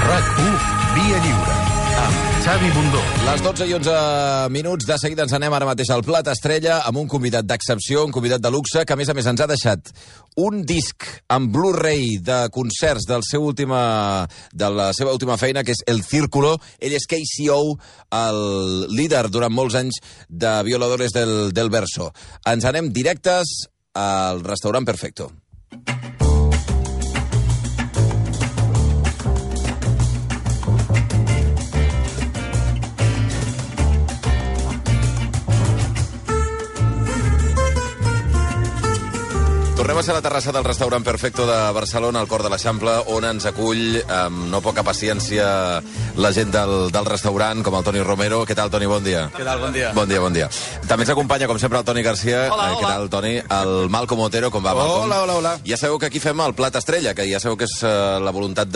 RAC1 Via Lliure, amb Xavi Bundó. Les 12 i 11 minuts, de seguida ens anem ara mateix al Plat Estrella amb un convidat d'excepció, un convidat de luxe, que a més ens ha deixat un disc en Blu-ray de concerts de la seva última feina, que és El Círculo. Ell és KCO, el líder durant molts anys de Violadores del Verso. Ens anem directes al restaurant Perfecto. Tornem a ser a la terrassa del restaurant Perfecto de Barcelona, al cor de l'Eixample, on ens acull amb no poca paciència la gent del restaurant, com el Toni Romero. Què tal, Toni? Bon dia. Què tal? Bon dia. Bon dia, bon dia. També ens acompanya, com sempre, el Toni Garcia. Hola, hola. Què tal, Toni? El Malcom Otero, com va, Malcom? Hola, hola, hola. Ja sabeu que aquí fem el Plat Estrella, que ja sabeu que és la voluntat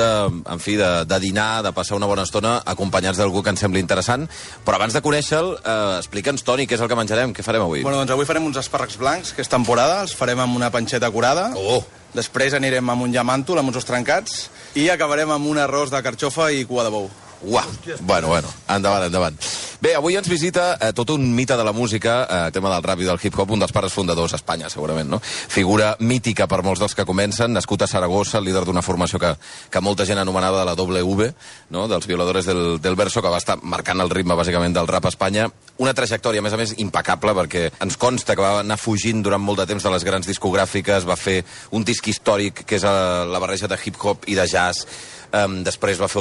de dinar, de passar una bona estona, acompanyats d'algú que ens sembli interessant. Però abans de conèixer-lo, explica'ns, Toni, què és el que menjarem? Què farem avui? Bueno, doncs avui farem uns espàrrecs blancs, que és temporada, els farem amb una panxeta curada. Oh! Després anirem amb un llamàntol, amb uns ous trencats, i acabarem amb un arròs de carxofa i cua de bou. Uau, bueno, endavant. Bé, avui ens visita tot un mite de la música, tema del rap i del hip-hop, un dels pares fundadors a Espanya, segurament, no? Figura mítica per molts dels que comencen, nascut a Saragossa, líder d'una formació que molta gent anomenava de la W, no? Dels Violadores del Verso, que va estar marcant el ritme, bàsicament, del rap a Espanya. Una trajectòria, a més, impecable, perquè ens consta que va anar fugint durant molt de temps de les grans discogràfiques, va fer un disc històric, que és la barreja de hip-hop i de jazz. Després va fer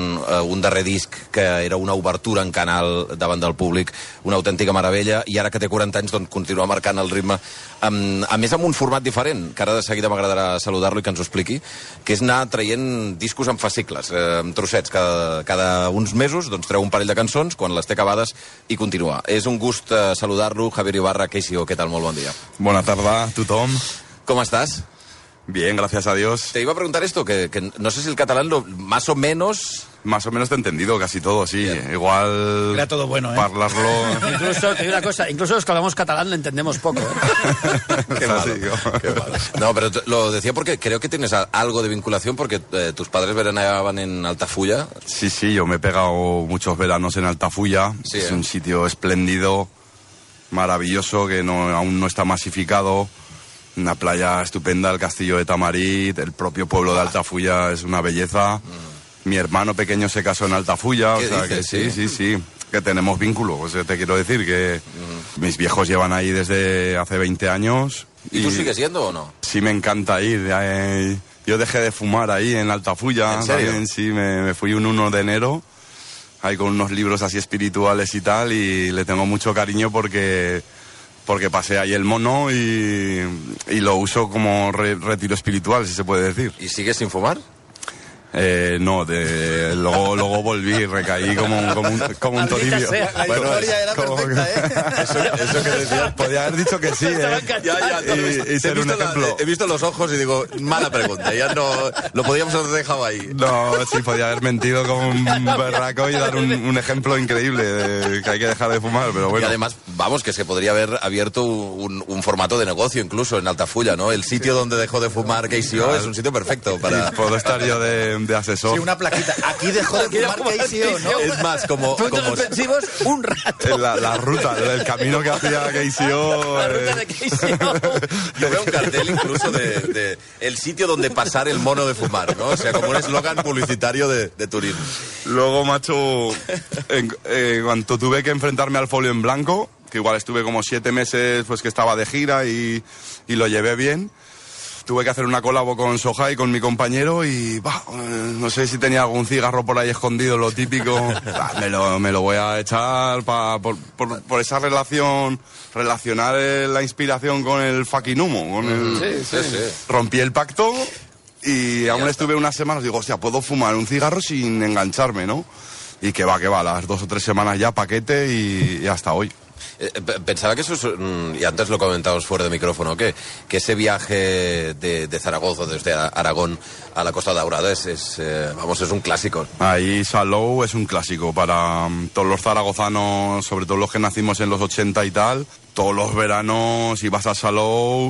un darrer disc que era una obertura en canal davant del públic, una autèntica meravella, i ara que té 40 anys doncs continua marcant el ritme, a més amb un format diferent, que ara de seguida m'agradarà saludar-lo i que ens ho expliqui, que és anar traient discos en fascicles, trossets, cada uns mesos doncs treu un parell de cançons, quan les té acabades, i continua. És un gust saludar-lo, Javier Ibarra, KCO, què tal? Molt bon dia. Bona tarda, tothom. Com estàs? Bien, gracias a Dios. Te iba a preguntar esto, que no sé si el catalán más o menos... Más o menos te he entendido casi todo, sí. Bien. Igual... Era todo bueno, ¿eh? Parlarlo... Incluso, te digo una cosa, incluso los que hablamos catalán lo entendemos poco, ¿eh? Qué malo, qué malo. No, pero lo decía porque creo que tienes algo de vinculación, porque tus padres veraneaban en Altafulla. Sí, yo me he pegado muchos veranos en Altafulla. Sí, es un sitio espléndido, maravilloso, que aún no está masificado. Una playa estupenda, el castillo de Tamarit, el propio pueblo de Altafulla es una belleza. Mi hermano pequeño se casó en Altafulla, o sea que sí, que tenemos vínculo. O sea, te quiero decir que mis viejos llevan ahí desde hace 20 años. ¿Y tú sigues yendo o no? Sí, me encanta ir. Yo dejé de fumar ahí en Altafulla. ¿En serio? También, sí, me fui un 1 de enero, ahí con unos libros así espirituales y tal, y le tengo mucho cariño porque pasé ahí el mono y lo uso como retiro espiritual, si se puede decir. ¿Y sigues sin fumar? No, luego volví, recaí como un toribio. La historia era perfecta, ¿eh? Eso que decías. Podía haber dicho que sí, y ser un ejemplo. He visto los ojos y digo, mala pregunta, ya no lo podíamos haber dejado ahí. No, sí, podía haber mentido como un berraco y dar un ejemplo increíble de que hay que dejar de fumar, pero bueno. Y además, vamos, que se podría haber abierto un formato de negocio incluso en Altafulla, ¿no? El sitio donde dejó de fumar KCO es un sitio perfecto para... Sí, puedo estar yo de asesor. Sí, una plaquita. Aquí dejó de fumar KCO, ¿no? Es más, como Puntos suspensivos, un rato. La ruta, el camino que hacía KCO. La ruta de KCO. Yo veo un cartel incluso de el sitio donde pasar el mono de fumar, ¿no? O sea, como un eslogan publicitario de turismo. Luego, macho, cuando tuve que enfrentarme al folio en blanco, que igual estuve como 7 meses pues que estaba de gira y lo llevé bien. Tuve que hacer una colabo con Sohai, con mi compañero, y no sé si tenía algún cigarro por ahí escondido, lo típico. Me lo voy a echar por esa relacionar la inspiración con el fucking humo. Sí. Rompí el pacto y aún estuve unas semanas, digo, hostia, puedo fumar un cigarro sin engancharme, ¿no? Y que va, las 2 o 3 semanas ya, paquete y hasta hoy. Pensaba que eso es, y antes lo comentábamos fuera de micrófono, que ese viaje de Zaragoza, desde Aragón a la Costa Daurada es un clásico. Ahí Salou es un clásico para todos los zaragozanos, sobre todo los que nacimos en los 80 y tal. Todos los veranos ibas a Salou,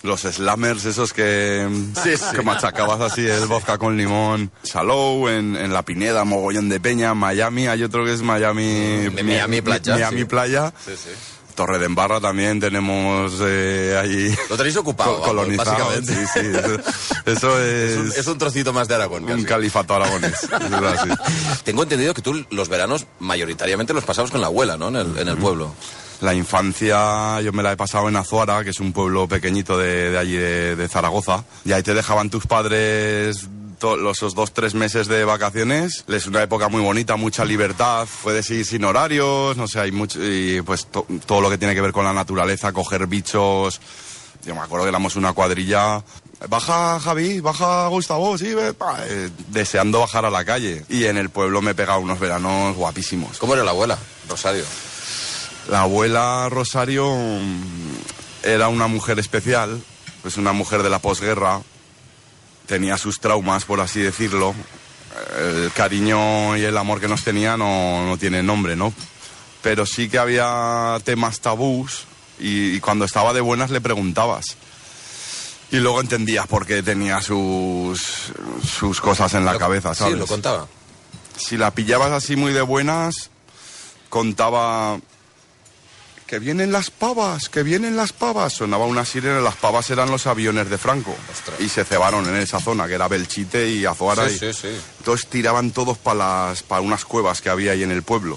Los slammers esos que machacabas así el vodka con limón. Salou, en La Pineda, mogollón de peña. Miami, hay otro que es Miami Playa. Miami Playa. Sí, sí. Torredembarra también tenemos allí. Lo tenéis ocupado, colonizado, básicamente. Sí. Eso es... Es un trocito más de Aragón. Un califato aragonés. Así. Tengo entendido que tú los veranos mayoritariamente los pasabas con la abuela, ¿no? En el pueblo. La infancia yo me la he pasado en Azuara, que es un pueblo pequeñito de allí de Zaragoza. Y ahí te dejaban tus padres esos 2-3 meses de vacaciones. Es una época muy bonita, mucha libertad. Puedes ir sin horarios, no sé, hay mucho... Y pues todo lo que tiene que ver con la naturaleza, coger bichos. Yo me acuerdo que éramos una cuadrilla... Baja Javi, baja Gustavo, sí, deseando bajar a la calle. Y en el pueblo me he pegado unos veranos guapísimos. ¿Cómo era la abuela, Rosario? La abuela Rosario era una mujer especial, pues una mujer de la posguerra. Tenía sus traumas, por así decirlo. El cariño y el amor que nos tenía no tiene nombre, ¿no? Pero sí que había temas tabús y cuando estaba de buenas le preguntabas. Y luego entendías por qué tenía sus cosas en la cabeza, ¿sabes? Sí, lo contaba. Si la pillabas así muy de buenas, contaba... ¡Que vienen las pavas! ¡Que vienen las pavas! Sonaba una sirena, las pavas eran los aviones de Franco. Ostras. Y se cebaron en esa zona, que era Belchite y Azuara. Sí. Entonces tiraban todos para unas cuevas que había ahí en el pueblo.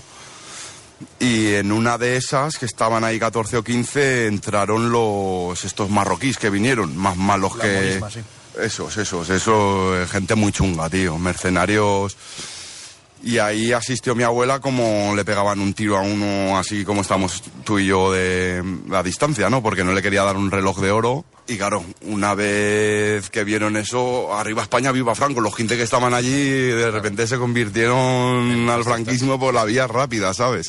Y en una de esas, que estaban ahí 14 o 15, entraron estos marroquíes que vinieron, más malos que... Morisma, sí. Eso, gente muy chunga, tío, mercenarios... Y ahí asistió mi abuela como le pegaban un tiro a uno, así como estamos tú y yo de la distancia, ¿no? Porque no le quería dar un reloj de oro. Y claro, una vez que vieron eso, arriba España, viva Franco, los gente que estaban allí de repente se convirtieron al franquismo por la vía rápida, ¿sabes?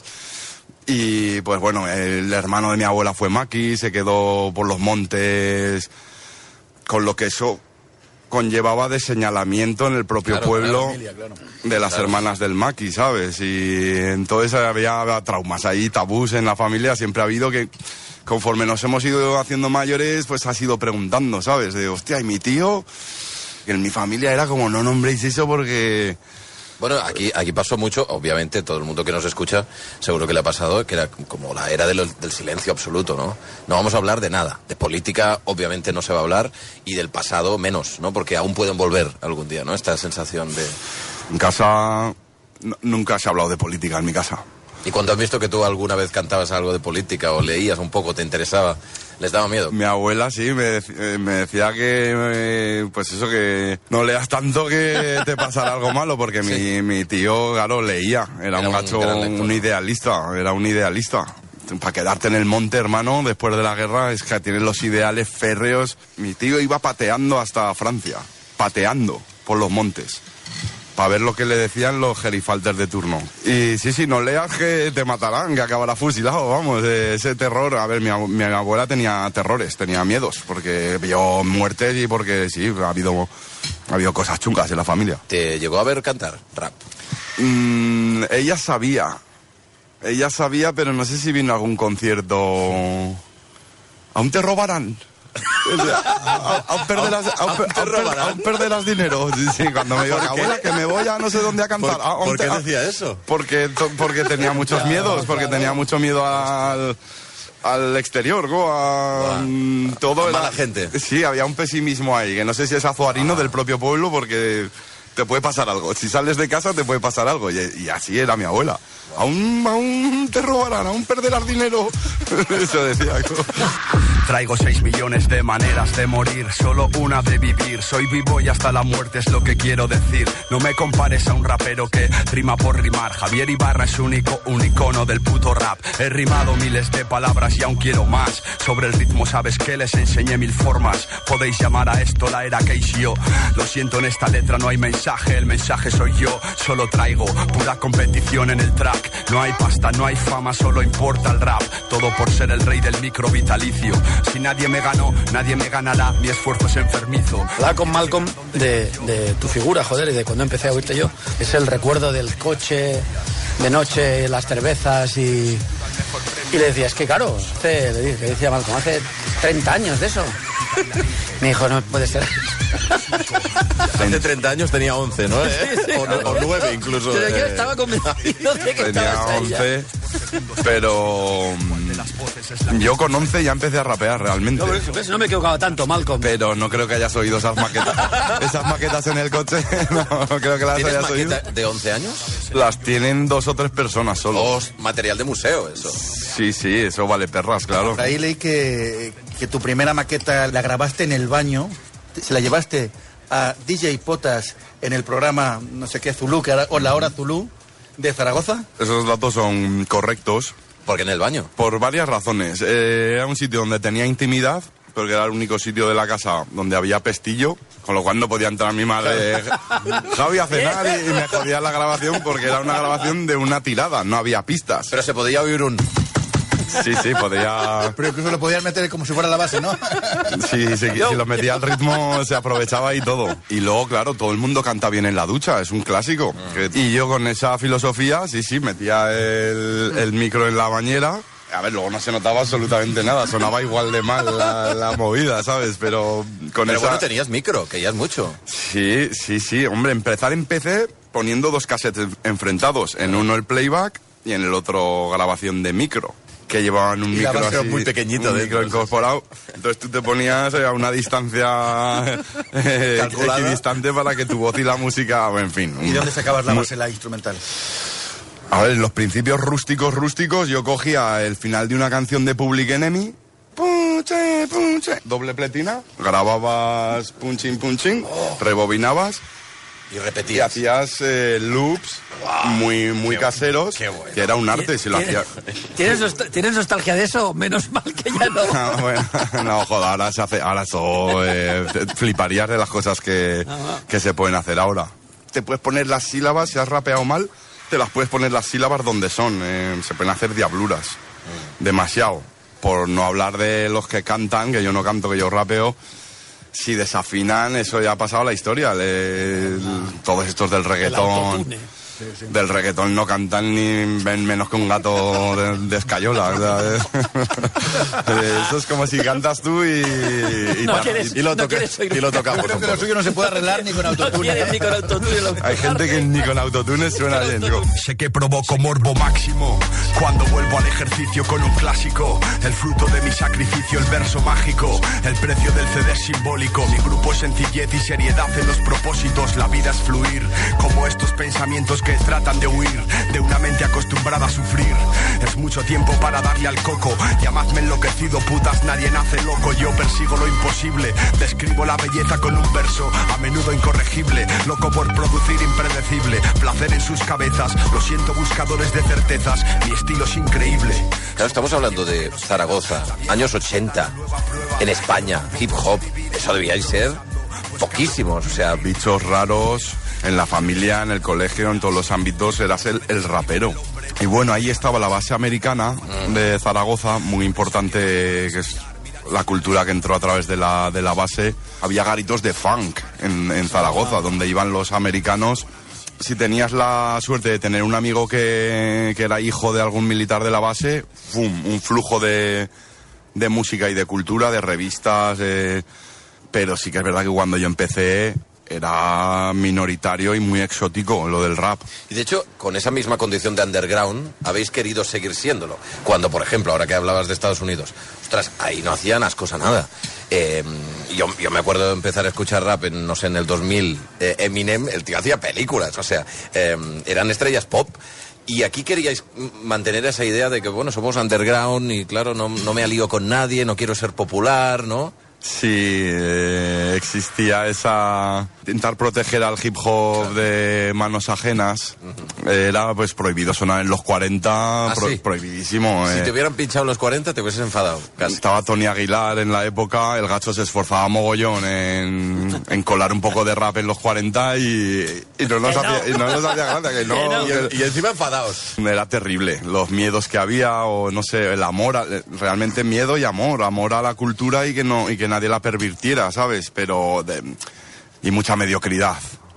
Y pues bueno, el hermano de mi abuela fue maqui, se quedó por los montes, con lo que eso conllevaba de señalamiento en el propio pueblo de las hermanas del maqui, ¿sabes? Y entonces había traumas ahí, tabús en la familia, siempre ha habido que conforme nos hemos ido haciendo mayores, pues has ido preguntando, ¿sabes? De, hostia, y mi tío, que en mi familia era como, no nombréis eso porque... Bueno, aquí pasó mucho, obviamente todo el mundo que nos escucha seguro que le ha pasado, que era como la era del silencio absoluto, ¿no? No vamos a hablar de nada, de política obviamente no se va a hablar y del pasado menos, ¿no? Porque aún pueden volver algún día, ¿no? Esta sensación de... En casa nunca se ha hablado de política en mi casa. ¿Y cuando has visto que tú alguna vez cantabas algo de política o leías un poco, te interesaba, les daba miedo? Mi abuela sí, me decía que, pues eso, que no leas tanto que te pasara algo malo, porque Sí. mi tío, claro, leía, era un gacho, gran lector, un idealista. Para quedarte en el monte, hermano, después de la guerra, es que tienes los ideales férreos. Mi tío iba pateando hasta Francia, pateando por los montes, para ver lo que le decían los gerifalters de turno. Y sí, no leas que te matarán, que acabará fusilado, vamos, ese terror. A ver, mi abuela tenía terrores, tenía miedos, porque vio muertes y porque sí, ha habido cosas chungas en la familia. ¿Te llegó a ver cantar rap? Ella sabía, pero no sé si vino a algún concierto. ¿Aún te robarán? Aún perderás dinero. Sí, cuando me dijo, abuela, que me voy a no sé dónde a cantar. ¿Por qué decía eso? Porque tenía muchos miedos, porque tenía mucho miedo al exterior, ¿no? Todo mala gente. Sí, había un pesimismo ahí, que no sé si es azuarino del propio pueblo, porque te puede pasar algo. Si sales de casa te puede pasar algo. Y así era mi abuela. Aún te robarán, aún perderás dinero. Eso decía. Traigo 6 millones de maneras de morir, solo una de vivir. Soy vivo y hasta la muerte es lo que quiero decir. No me compares a un rapero que rima por rimar. Javier Ibarra es un icono del puto rap. He rimado miles de palabras y aún quiero más. Sobre el ritmo sabes que les enseñé 1000 formas. Podéis llamar a esto la era Keishio. Lo siento, en esta letra no hay mensaje, el mensaje soy yo. Solo traigo pura competición en el track. No hay pasta, no hay fama, solo importa el rap. Todo por ser el rey del micro vitalicio. Si nadie me ganó, nadie me ganará. Mi esfuerzo es enfermizo. Hablaba con Malcolm de tu figura, joder, y de cuando empecé a oírte yo. Es el recuerdo del coche, de noche, las cervezas y le decía, es que claro, le decía Malcolm, hace 30 años de eso. Mi hijo no puede ser. Hace 30 años tenía 11, ¿no? O 9 incluso. Pero yo estaba convencido de que Tenía estabas ahí ya. 11, pero yo con 11 ya empecé a rapear realmente. No, pero no me he equivocado tanto, Malcolm. Pero no creo que hayas oído esas maquetas en el coche. No creo que las ¿Tienes hayas oído. maqueta de 11 años? Las tienen 2 o 3 personas solo. Material de museo, eso. Sí, eso vale perras, claro. Ahí leí que tu primera maqueta la grabaste en el baño, se la llevaste a DJ Potas en el programa, no sé qué, Zulú, o La Hora Zulú, de Zaragoza. Esos datos son correctos. ¿Por qué en el baño? Por varias razones. Era un sitio donde tenía intimidad, porque era el único sitio de la casa donde había pestillo, con lo cual no podía entrar mi madre, Javi, a cenar, y me jodía la grabación porque era una grabación de una tirada, no había pistas. Pero se podía oír un... Sí, podía... Pero incluso lo podías meter como si fuera la base, ¿no? Sí, si lo metía al ritmo se aprovechaba y todo. Y luego, claro, todo el mundo canta bien en la ducha, es un clásico. Y yo con esa filosofía, metía el micro en la bañera. A ver, luego no se notaba absolutamente nada, sonaba igual de mal la movida, ¿sabes? Pero bueno, tenías micro, que ya es mucho. Sí, hombre, empecé poniendo 2 cassettes enfrentados, en uno el playback y en el otro grabación de micro, que llevaban un micro así, muy pequeñito, un micro incorporado. Entonces tú te ponías a una distancia equidistante para que tu voz y la música, en fin. ¿Y dónde sacabas la base, la instrumental? A ver, en los principios rústicos, yo cogía el final de una canción de Public Enemy, punche, doble pletina, grababas punching, rebobinabas y repetías. Y hacías loops muy caseros, bueno. Que era un arte si lo hacías. ¿Tienes nostalgia de eso? Menos mal que ya no. Bueno, no, joder, ahora todo fliparías de las cosas que se pueden hacer ahora. Te puedes poner las sílabas, si has rapeado mal, te las puedes poner las sílabas donde son. Se pueden hacer diabluras. Demasiado. Por no hablar de los que cantan, que yo no canto, que yo rapeo. Si desafinan, eso ya ha pasado a la historia. Todos estos del reggaetón. Del reggaetón no cantan ni ven menos que un gato de escayola. Eso es como si cantas tú y lo tocamos. Creo que lo suyo no se puede arreglar ni con autotune. Hay gente que ni con autotune suena bien. Sé que provoco morbo máximo cuando vuelvo al ejercicio con un clásico. El fruto de mi sacrificio, el verso mágico. El precio del CD es simbólico. Mi grupo es sencillez y seriedad en los propósitos. La vida es fluir, como estos pensamientos que tratan de huir de una mente acostumbrada a sufrir. Es mucho tiempo para darle al coco. Llamadme enloquecido, putas, nadie nace loco. Yo persigo lo imposible, describo la belleza con un verso a menudo incorregible. Loco por producir impredecible, placer en sus cabezas. Lo siento, buscadores de certezas, mi estilo es increíble. Claro, estamos hablando de Zaragoza, años 80, en España, hip hop. Eso debíais ser poquísimos, o sea... Bichos raros... En la familia, en el colegio, en todos los ámbitos, eras el rapero. Y bueno, ahí estaba la base americana de Zaragoza, muy importante, que es la cultura que entró a través de la base. Había garitos de funk en Zaragoza, donde iban los americanos. Si tenías la suerte de tener un amigo que era hijo de algún militar de la base, ¡fum!, un flujo de música y de cultura, de revistas. Pero sí que es verdad que cuando yo empecé... era minoritario y muy exótico lo del rap. Y de hecho, con esa misma condición de underground, habéis querido seguir siéndolo. Cuando, por ejemplo, ahora que hablabas de Estados Unidos, ostras, ahí no hacían ascos a nada. Yo me acuerdo de empezar a escuchar rap en el 2000, Eminem, el tío hacía películas, o sea, eran estrellas pop. Y aquí queríais mantener esa idea de que, bueno, somos underground y, claro, no me alío con nadie, no quiero ser popular, ¿no? Sí, existía esa... Intentar proteger al hip hop de manos ajenas. Era pues prohibido sonar en los 40, ¿sí? Prohibidísimo. Si te hubieran pinchado en los 40 te hubieses enfadado. Casi. Estaba Tony Aguilar en la época, el Gacho se esforzaba mogollón en colar un poco de rap en los 40 y no nos hacía gracia, que no. Y encima enfadados. Era terrible, los miedos que había, o no sé, el amor, realmente miedo y amor a la cultura y que nadie la pervirtiera, ¿sabes? Y mucha mediocridad.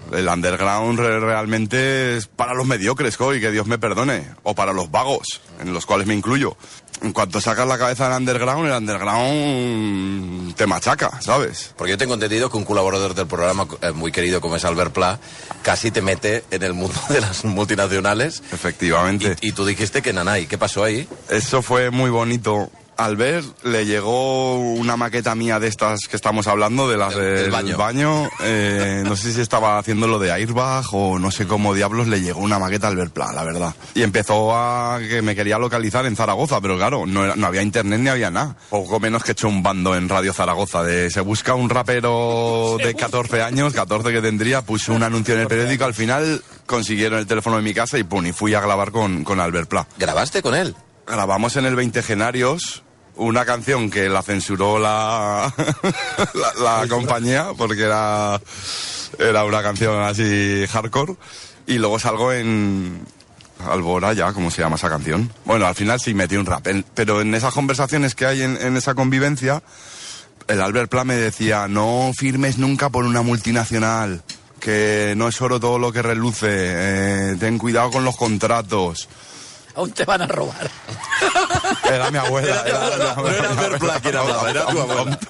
El underground realmente es para los mediocres, y que Dios me perdone, o para los vagos, en los cuales me incluyo. En cuanto sacas la cabeza del underground, el underground te machaca, ¿sabes? Porque yo tengo entendido que un colaborador del programa muy querido como es Albert Pla casi te mete en el mundo de las multinacionales. Efectivamente. Y tú dijiste que nanay, ¿qué pasó ahí? Eso fue muy bonito. Albert le llegó una maqueta mía de estas que estamos hablando, de las del baño. No sé si estaba haciendo lo de Airbag o no sé cómo diablos le llegó una maqueta a Albert Pla, la verdad. Y empezó a que me quería localizar en Zaragoza, pero claro, no había internet ni había nada. Poco menos que he hecho un bando en Radio Zaragoza de se busca un rapero de 14 años, 14 que tendría, puse un anuncio en el periódico, al final consiguieron el teléfono de mi casa y pum, y fui a grabar con Albert Pla. ¿Grabaste con él? Grabamos en el 20 Genarios una canción que la censuró la compañía porque era una canción así hardcore, y luego salgo en Alboraya, ¿cómo se llama esa canción? Bueno, al final sí metí un rap, pero en esas conversaciones que hay en esa convivencia, el Albert Pla me decía, no firmes nunca por una multinacional, que no es oro todo lo que reluce, ten cuidado con los contratos. Aún te van a robar. Era mi abuela. No era Albert Pla quien hablaba, era tu abuela.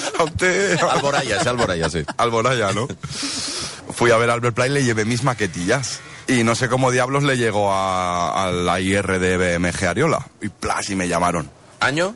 Alboraya, sí. Alboraya, ¿no? Fui a ver a Albert Pla y le llevé mis maquetillas. Y no sé cómo diablos le llegó a la IR de BMG Ariola. Y plas, y me llamaron. ¿Año?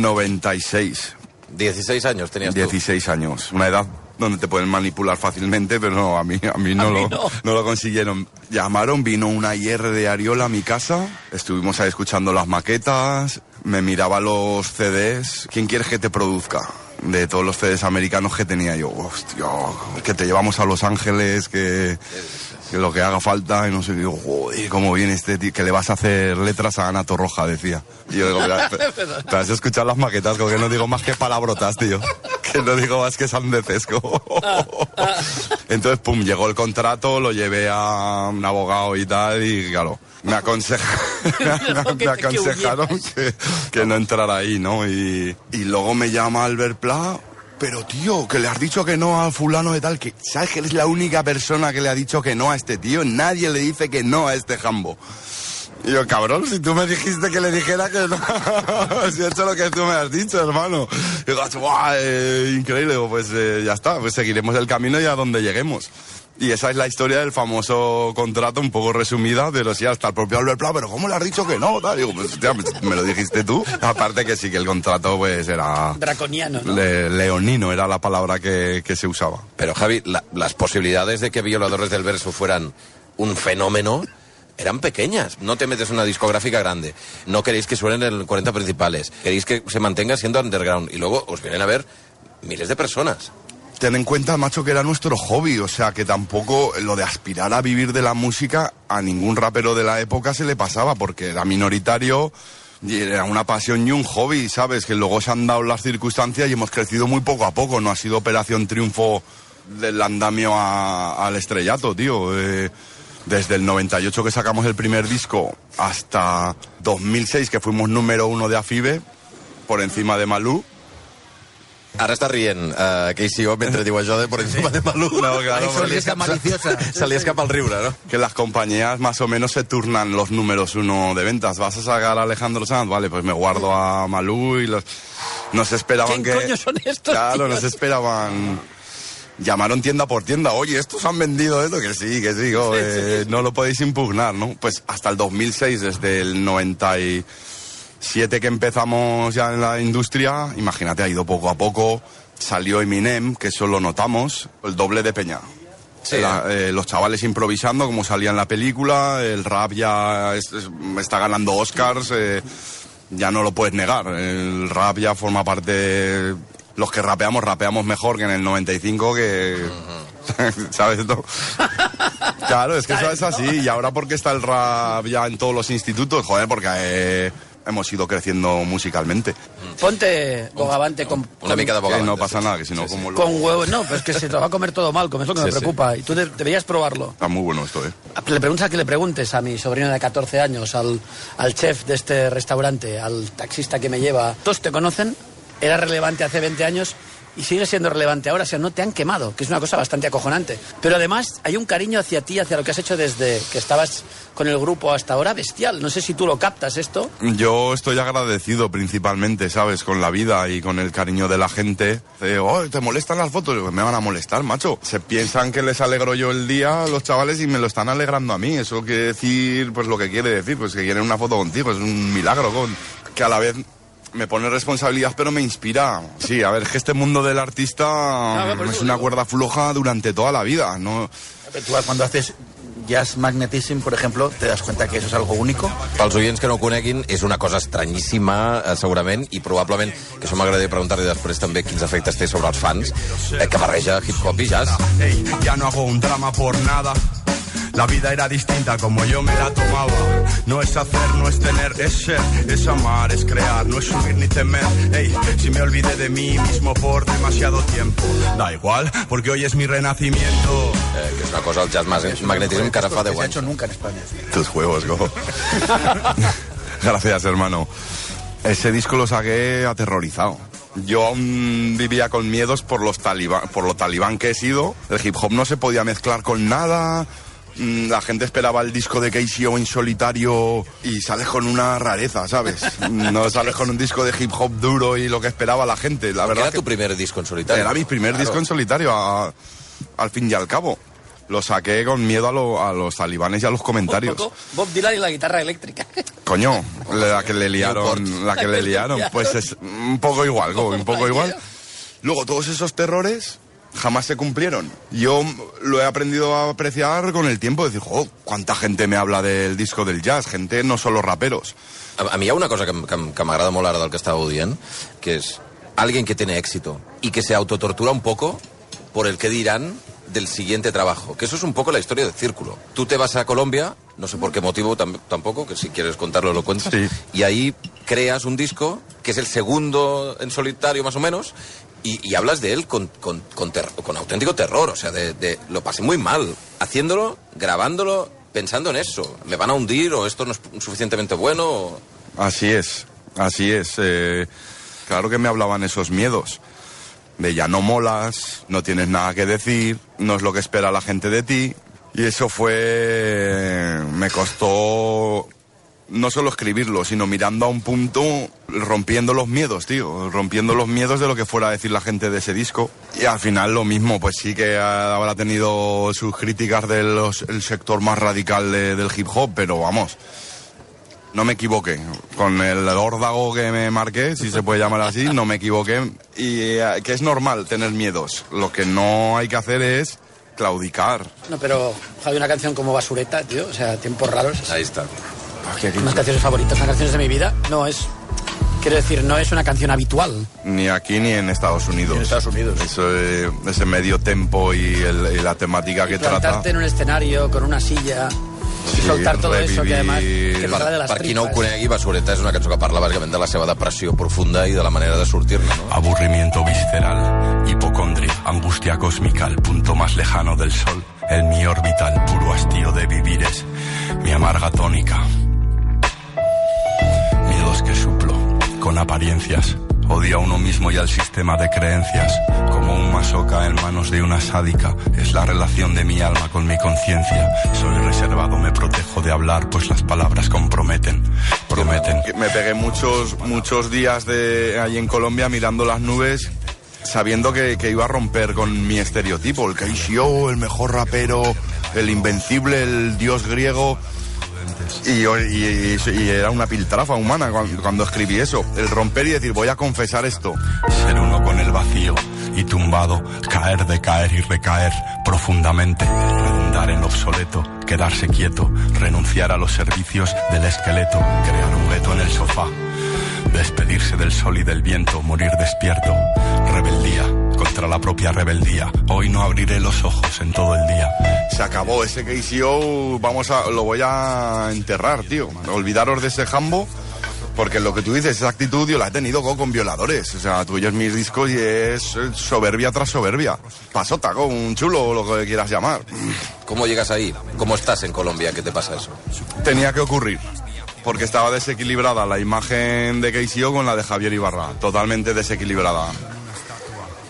96. 16 años tenías tú. 16 años. Una edad donde te pueden manipular fácilmente, pero no, a mí no lo consiguieron. Llamaron, vino una IR de Ariola a mi casa, estuvimos ahí escuchando las maquetas, me miraba los CDs. ¿Quién quieres que te produzca? De todos los CDs americanos que tenía yo. Hostia, que te llevamos a Los Ángeles, que lo que haga falta, y no sé, digo, joder, cómo viene este tío, que le vas a hacer letras a Ana Torroja, decía. Y yo digo, te has escuchado las maquetas, como que no digo más que palabrotas, tío. Que no digo más que sandecesco. Entonces, pum, llegó el contrato, lo llevé a un abogado y tal, y claro, me aconsejaron que no entrara ahí, ¿no? Y luego me llama Albert Pla. Pero tío, que le has dicho que no a fulano de tal, que sabes que eres la única persona que le ha dicho que no a este tío, nadie le dice que no a este jambo. Y yo, cabrón, si tú me dijiste que le dijera que no, si he hecho lo que tú me has dicho, hermano. Y digo, ¡guau! Increíble, digo, pues ya está, pues seguiremos el camino y a donde lleguemos. Y esa es la historia del famoso contrato, un poco resumida, pero sí, hasta el propio Albert Pla, pero ¿cómo le has dicho que no? Digo, pues, hostia, me lo dijiste tú. Aparte que sí, que el contrato pues era... draconiano, ¿no? Leonino era la palabra que se usaba. Pero Javi, las posibilidades de que Violadores del Verso fueran un fenómeno eran pequeñas. No te metes en una discográfica grande. No queréis que suenen en 40 principales. Queréis que se mantenga siendo underground. Y luego os vienen a ver miles de personas. Ten en cuenta, macho, que era nuestro hobby, o sea, que tampoco lo de aspirar a vivir de la música a ningún rapero de la época se le pasaba, porque era minoritario y era una pasión y un hobby, ¿sabes? Que luego se han dado las circunstancias y hemos crecido muy poco a poco, no ha sido operación triunfo del andamio al estrellato, tío. Desde el 98 que sacamos el primer disco hasta 2006 que fuimos número 1 de AFIBE, por encima de Malú. Ara està rient Casey O mentre diu això de por encima de Malú. No, claro, se li escapa el riure, ¿no? Que las compañías más o menos se turnan los números 1 de ventas. ¿Vas a sacar a Alejandro Sanz? Vale, pues me guardo a Malú y no se esperaban ¿Quién coño son estos, claro, tíos? No se esperaban... Llamaron tienda por tienda. Oye, ¿estos han vendido esto? Que sí, sí. No lo podéis impugnar, ¿no? Pues hasta el 2006, desde el 97 que empezamos ya en la industria, imagínate, ha ido poco a poco. Salió Eminem, que eso lo notamos, el doble de peña. Sí. Los chavales improvisando, como salía en la película, el rap ya está ganando Oscars, ya no lo puedes negar. El rap ya forma parte... Los que rapeamos mejor que en el 95, que... ¿Sabes esto? Claro, es que eso es así. Y ahora, ¿por qué está el rap ya en todos los institutos? Joder, porque hemos ido creciendo musicalmente. Ponte Bogavante con... Una mica de Bogavante. No pasa nada, que si no... Sí, como con huevos, no, pues que se te va a comer todo mal, como es lo que me preocupa. Y tú deberías probarlo. Está muy bueno esto, Le preguntas a que le preguntes a mi sobrino de 14 años, al chef de este restaurante, al taxista que me lleva. ¿Todos te conocen? Era relevante hace 20 años, y sigues siendo relevante ahora, o sea, no te han quemado, que es una cosa bastante acojonante. Pero además hay un cariño hacia ti, hacia lo que has hecho desde que estabas con el grupo hasta ahora, bestial. No sé si tú lo captas esto. Yo estoy agradecido principalmente, ¿sabes? Con la vida y con el cariño de la gente. ¿Te molestan las fotos? Pues me van a molestar, macho. Se piensan que les alegro yo el día a los chavales y me lo están alegrando a mí. Eso quiere decir, pues lo que quiere decir, pues que quieren una foto contigo. Es un milagro, que a la vez me pone responsabilidad, pero me inspira. Sí, a ver, es que este mundo del artista es una cuerda floja durante toda la vida, ¿no? Tú cuando haces Jazz Magnetism, por ejemplo, te das cuenta que eso es algo único? Pels oients que no ho coneguin, és una cosa estranyíssima, segurament, i probablement, que això m'agradaria preguntar-li després també quins efectes té sobre els fans, que barreja hip-hop i jazz. Ey, ya no hago un drama por nada. La vida era distinta como yo me la tomaba. No es hacer, no es tener, es ser, es amar, es crear, no es subir ni temer. Ey, si me olvidé de mí mismo por demasiado tiempo, da igual, porque hoy es mi renacimiento. Que és una cosa, el jazz magnetism, que ara fa 10 anys. No se ha hecho nunca en España. Tus juegos, Go. Gracias, hermano. Ese disco lo saqué aterrorizado. Yo aún vivía con miedos por lo talibán que he sido. El hip hop no se podía mezclar con nada. La gente esperaba el disco de KCO en solitario y sales con una rareza, ¿sabes? No sales con un disco de hip hop duro y lo que esperaba la gente. La verdad era tu primer disco en solitario. Era mi primer disco en solitario, al fin y al cabo. Lo saqué con miedo a los talibanes y a los comentarios. Bob Dylan y la guitarra eléctrica. Coño, la que le liaron, pues es un poco igual, un poco igual. Luego, todos esos terrores jamás se cumplieron. Yo lo he aprendido a apreciar con el tiempo, decir, cuánta gente me habla del disco del jazz, gente, no solo raperos. A mi hi ha una cosa que m'agrada molt ara del que estàveu dient, que és alguien que tiene éxito y que se autotortura un poco por el que dirán del siguiente trabajo, que eso es un poco la historia del círculo. Tú te vas a Colombia, no sé por qué motivo tampoco, que si quieres contarlo lo cuentas, sí. Y ahí creas un disco que es el segundo en solitario más o menos, y hablas de él con auténtico terror, o sea, de lo pasé muy mal, haciéndolo, grabándolo, pensando en eso. ¿Me van a hundir o esto no es suficientemente bueno? O... Así es. Claro que me hablaban esos miedos. De ya no molas, no tienes nada que decir, no es lo que espera la gente de ti. Y eso me costó no solo escribirlo, sino mirando a un punto, rompiendo los miedos, tío. Rompiendo los miedos de lo que fuera a decir la gente de ese disco. Y al final lo mismo, pues sí que habrá tenido sus críticas del sector más radical del hip hop, pero vamos, no me equivoqué. Con el órdago que me marqué, si se puede llamar así, no me equivoqué. Y que es normal tener miedos. Lo que no hay que hacer es claudicar. No, pero Javi, una canción como Basureta, tío, o sea, Tiempos Raros. Ahí está. Unas canciones favoritas, unas canciones de mi vida, no es... Quiero decir, no es una canción habitual. Ni aquí ni en Estados Unidos. Ni en Estados Unidos. Eso, ese medio tempo y la temática que trata. Plantarte en un escenario con una silla... Sí, soltar todo revivir... eso, que además que parla de las per qui no ho tripas. conegui, Basureta és una cançó que parla bàsicament de la seva depressió profunda i de la manera de sortir-ne, no? Aburrimiento visceral, hipocondria, angustia cósmica, el punto más lejano del sol, el mi orbital, puro hastío de vivir es mi amarga tónica. Miedos que suplo con apariencias, odio a uno mismo y al sistema de creencias. Como un masoca en manos de una sádica, es la relación de mi alma con mi conciencia. Soy reservado, me protejo de hablar, pues las palabras comprometen. Prometen. Me pegué muchos días ahí en Colombia mirando las nubes, sabiendo que iba a romper con mi estereotipo. El KCO, el mejor rapero, el invencible, el dios griego. Y era una piltrafa humana cuando escribí eso. El romper y decir, voy a confesar esto. Ser uno con el vacío y tumbado, caer, decaer y recaer profundamente, redundar en lo obsoleto, quedarse quieto, renunciar a los servicios del esqueleto, crear un gueto en el sofá, despedirse del sol y del viento, morir despierto, rebeldía contra la propia rebeldía. Hoy no abriré los ojos en todo el día. Se acabó ese KCO, lo voy a enterrar, tío. Olvidaros de ese jambo, porque lo que tú dices, esa actitud yo la he tenido con violadores. O sea, tú oyes mis discos y es soberbia tras soberbia. Pasota, con un chulo o lo que quieras llamar. ¿Cómo llegas ahí? ¿Cómo estás en Colombia? ¿Qué te pasa eso? Tenía que ocurrir, porque estaba desequilibrada la imagen de KCO con la de Javier Ibarra. Totalmente desequilibrada.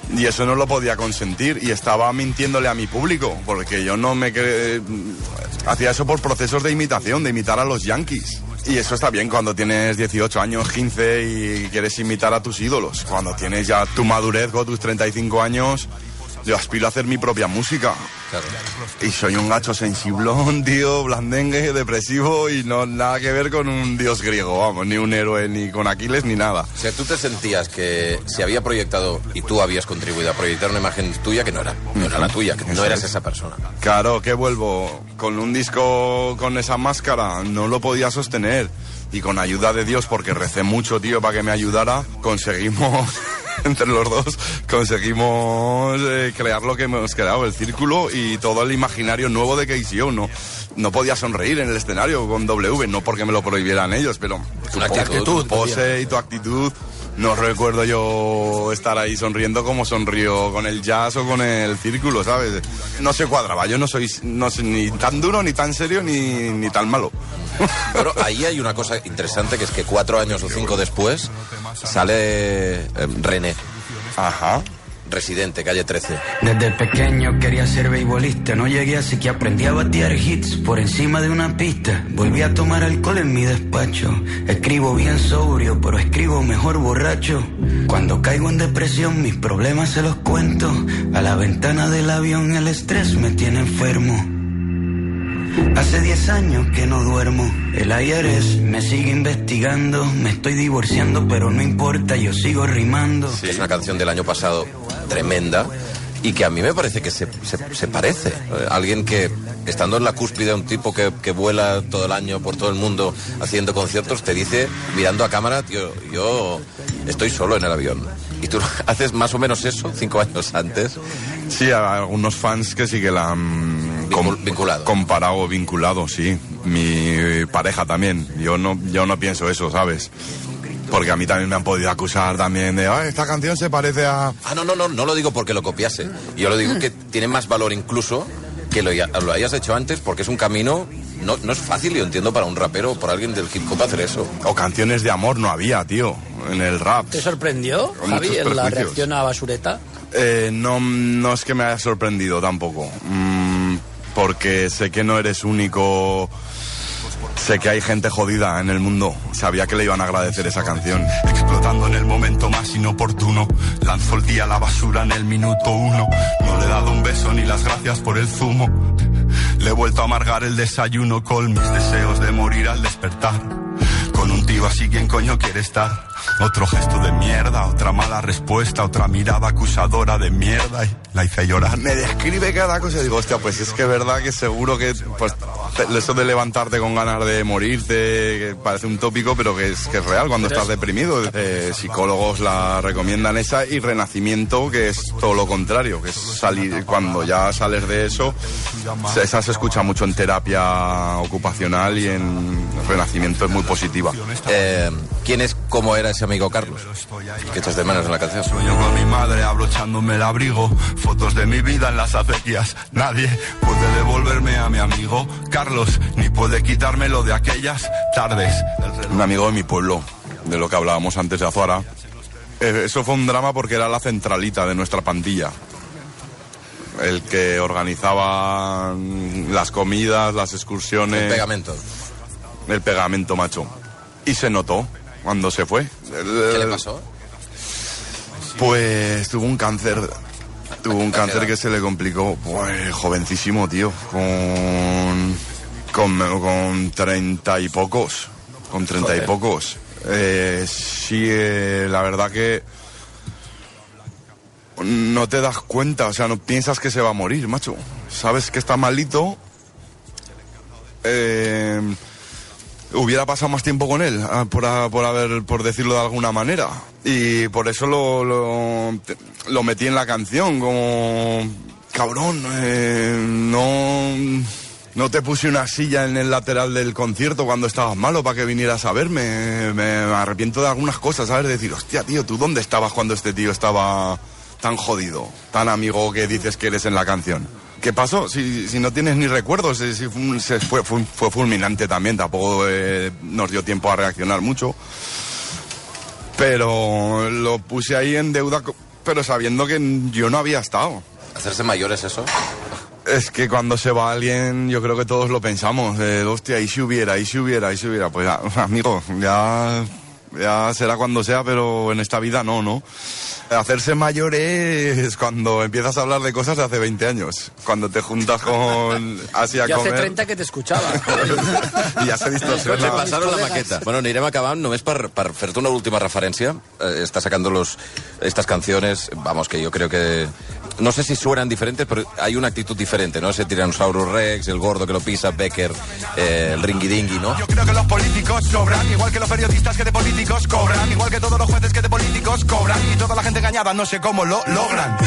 Y eso no lo podía consentir y estaba mintiéndole a mi público, porque yo no me hacía eso por procesos de imitación, de imitar a los Yankees. Y eso está bien cuando tienes 18 años, 15 y quieres imitar a tus ídolos. Cuando tienes ya tu madurez con tus 35 años, yo aspiro a hacer mi propia música. Claro. Y soy un gacho sensiblón, tío, blandengue, depresivo y no nada que ver con un dios griego, vamos, ni un héroe, ni con Aquiles, ni nada. O sea, tú te sentías que se había proyectado y tú habías contribuido a proyectar una imagen tuya que no era la tuya, que no eras esa persona. Claro, que vuelvo con un disco con esa máscara, no lo podía sostener. Y con ayuda de Dios, porque recé mucho, tío, para que me ayudara, conseguimos... Entre los dos conseguimos crear lo que hemos creado, el círculo y todo el imaginario nuevo de KCO. No podía sonreír en el escenario con W, no porque me lo prohibieran ellos, pero tu pose y tu actitud. No recuerdo yo estar ahí sonriendo como sonrío con el jazz o con el círculo, ¿sabes? No se cuadraba, yo no soy ni tan duro, ni tan serio, ni tan malo. Pero ahí hay una cosa interesante, que es que 4 años o 5 después sale René. Ajá. Residente, calle 13. Desde pequeño quería ser beisbolista. No llegué así que aprendí a batear hits por encima de una pista. Volví a tomar alcohol en mi despacho. Escribo bien sobrio, pero escribo mejor borracho. Cuando caigo en depresión mis problemas se los cuento. A la ventana del avión el estrés me tiene enfermo. Hace 10 años que no duermo. El IRS me sigue investigando. Me estoy divorciando pero no importa, yo sigo rimando. Sí, es una canción del año pasado tremenda y que a mí me parece que se parece. Alguien que, estando en la cúspide, un tipo que vuela todo el año por todo el mundo haciendo conciertos, te dice, mirando a cámara, tío, yo estoy solo en el avión. Y tú haces más o menos eso 5 años antes. Sí, hay algunos fans que sí que la han vinculado. Comparado, vinculado, sí. Mi pareja también. Yo no pienso eso, ¿sabes? Porque a mí también me han podido acusar también de, esta canción se parece a... No lo digo porque lo copiase. Yo lo digo que tiene más valor incluso que lo hayas hecho antes, porque es un camino... No es fácil, yo entiendo, para un rapero o para alguien del hip hop hacer eso. O canciones de amor no había, tío, en el rap. ¿Te sorprendió, Javi, en la reacción a Basureta? No es que me haya sorprendido tampoco. Porque sé que no eres único... Sé que hay gente jodida en el mundo. Sabía que le iban a agradecer esa canción. Explotando en el momento más inoportuno. Lanzo el día a la basura en el minuto 1. No le he dado un beso ni las gracias por el zumo. Le he vuelto a amargar el desayuno con mis deseos de morir al despertar. Con un tío así, ¿quién coño quiere estar? Otro gesto de mierda, otra mala respuesta, otra mirada acusadora de mierda y la hice llorar. Me describe cada cosa y digo, hostia, pues es que es verdad que seguro que pues eso de levantarte con ganas de morirte, que parece un tópico, pero que es real cuando estás deprimido. Psicólogos la recomiendan esa, y Renacimiento, que es todo lo contrario, que es salir, cuando ya sales de eso, esa se escucha mucho en terapia ocupacional y en Renacimiento es muy positiva. ¿Cómo era ese amigo Carlos? ¿Qué echas de menos en la canción? Sueño con mi madre abrochándome el abrigo, fotos de mi vida en las acequias. Nadie puede devolverme a mi amigo Carlos, ni puede quitármelo de aquellas tardes. Un amigo de mi pueblo, de lo que hablábamos antes de Azuara. Eso fue un drama porque era la centralita de nuestra pandilla. El que organizaba las comidas, las excursiones... El pegamento, macho. Y se notó cuando se fue. ¿Qué le pasó? Pues tuvo un cáncer. Tuvo un cáncer que se le complicó. Pues jovencísimo, tío. Con 30 y pocos. Con 30 y pocos. Sí, la verdad que no te das cuenta, o sea, no piensas que se va a morir, macho. Sabes que está malito. Hubiera pasado más tiempo con él, por decirlo de alguna manera. Y por eso lo metí en la canción, como... Cabrón, no te puse una silla en el lateral del concierto cuando estabas malo para que vinieras a verme. Me arrepiento de algunas cosas, ¿sabes? De decir, hostia, tío, ¿tú dónde estabas cuando este tío estaba tan jodido, tan amigo que dices que eres en la canción? ¿Qué pasó? Si no tienes ni recuerdos, fue fulminante también, tampoco nos dio tiempo a reaccionar mucho. Pero lo puse ahí en deuda pero sabiendo que yo no había estado. ¿Hacerse mayor es eso? Es que cuando se va alguien, yo creo que todos lo pensamos. Hostia, y si hubiera. Pues amigo, ya será cuando sea, pero en esta vida no. Hacerse mayor es cuando empiezas a hablar de cosas de hace 20 años. Cuando te juntas con Asia a Yo comer. hace 30 que t'escuchava. I ja s'ha distorsionat. Repasaron la maqueta. Bueno, anirem acabant només per fer-te una última referència. Está sacando estas canciones, vamos, que yo creo que... No sé si suenan diferentes, pero hay una actitud diferente, ¿no? Ese Tyrannosaurus Rex, el gordo que lo pisa, Becker, el ringui-dingui, ¿no? Yo creo que los políticos cobran, igual que los periodistas que de políticos cobran, igual que todos los jueces que de políticos cobran, y toda la gente engañada no sé cómo lo logran.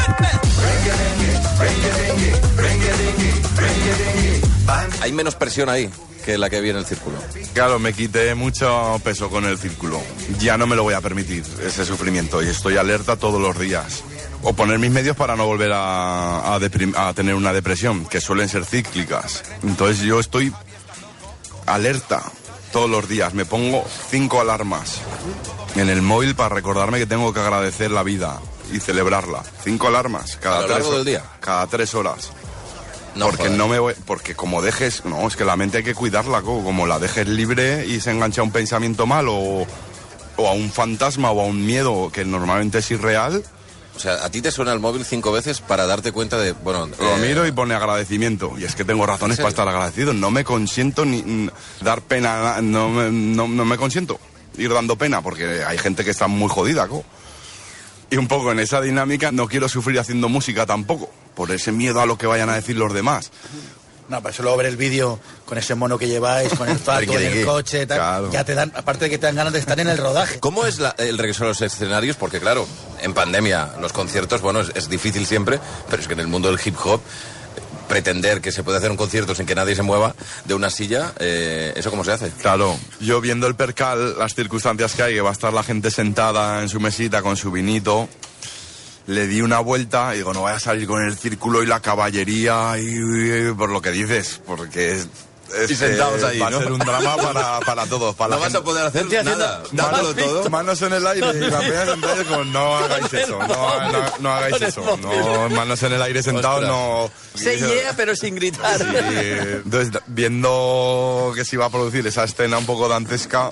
Hay menos presión ahí que la que había en el círculo. Claro, me quité mucho peso con el círculo. Ya no me lo voy a permitir, ese sufrimiento, y estoy alerta todos los días. O poner mis medios para no volver a tener una depresión, que suelen ser cíclicas. Entonces yo estoy alerta todos los días. Me pongo 5 alarmas en el móvil para recordarme que tengo que agradecer la vida y celebrarla. 5 alarmas ¿A lo largo del día? Cada 3 horas. No, porque joder. no me voy, porque como dejes, no, es que la mente hay que cuidarla, como la dejes libre y se engancha a un pensamiento malo o a un fantasma o a un miedo que normalmente es irreal. O sea, a ti te suena el móvil 5 veces para darte cuenta de, bueno... Lo miro y pone agradecimiento. Y es que tengo razones para estar agradecido. No me consiento ni dar pena, no me consiento ir dando pena, porque hay gente que está muy jodida, Y un poco en esa dinámica no quiero sufrir haciendo música tampoco, por ese miedo a lo que vayan a decir los demás. No, para eso luego ver el vídeo con ese mono que lleváis, con el fato en el coche, tal, Claro. ya te dan, aparte de que te dan ganas de estar en el rodaje. ¿Cómo es el regreso a los escenarios? Porque claro, en pandemia los conciertos, bueno, es difícil siempre, pero es que en el mundo del hip hop pretender que se puede hacer un concierto sin que nadie se mueva de una silla, ¿eso cómo se hace? Claro, yo viendo el percal, las circunstancias que hay, que va a estar la gente sentada en su mesita con su vinito, le di una vuelta y digo, no vaya a salir con el círculo y la caballería y por lo que dices, porque Y sentados ahí, va ¿no? a ser un drama para todos. Para No la vas a gente. poder hacer nada, dándolo todo. Manos en el aire y la peña sentada como no hagáis eso, no hagáis eso. No, manos en el aire sentados, no... Se yeah, pero sin gritar. Sí, entonces, viendo que se iba a producir esa escena un poco dantesca,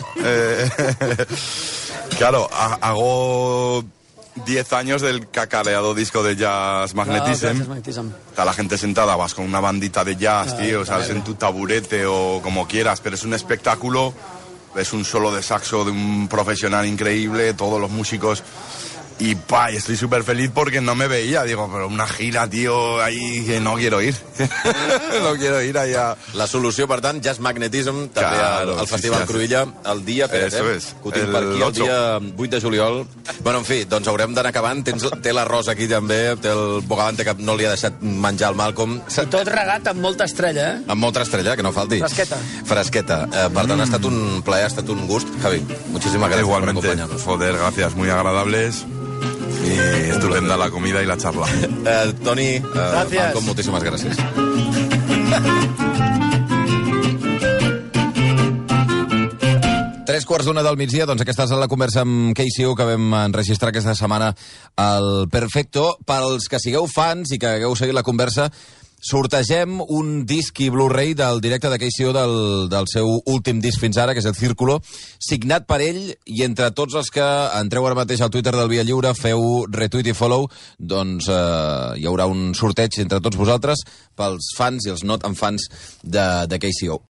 claro, hago 10 años del cacareado disco de Jazz Magnetism. Está la gente sentada, vas con una bandita de jazz, tío, sales en tu taburete o como quieras, pero es un espectáculo, es un solo de saxo de un profesional increíble, todos los músicos... Y estoy súper feliz porque no me veía. Digo, pero una gira, tío, ahí que no quiero ir. No quiero ir allá. La solució, per tant, Jazz Magnetism, també Claro, al Festival sí. Cruïlla, el dia, Eso es. que ho tinc per aquí, el dia 8 de juliol. Bueno, en fi, doncs haurem d'anar acabant. Té l'arròs aquí també, té el bogavante que no li ha deixat menjar al Malcolm. I tot regat amb molta estrella, eh? Amb molta estrella, que no falti. Fresqueta. Fresqueta. Per tant, ha estat un plaer, ha estat un gust. Javi, muchísimas gracias por Igualmente, acompañarnos. joder, gracias, muy agradables. Y estupenda la comida y la charla. Toni, Gracias. Malcolm, moltíssimes gràcies. 3:15 del migdia, doncs aquesta és la conversa amb KCO que vam enregistrar aquesta setmana al Perfecto. Pels que sigueu fans i que hagueu seguit la conversa, sortegem un disc i Blu-ray del directe de KCO del seu últim disc fins ara, que és el Círculo, signat per ell, i entre tots els que entreu ara mateix al Twitter del Via Lliure, feu retweet i follow, doncs hi haurà un sorteig entre tots vosaltres pels fans i els not tan fans de KCO.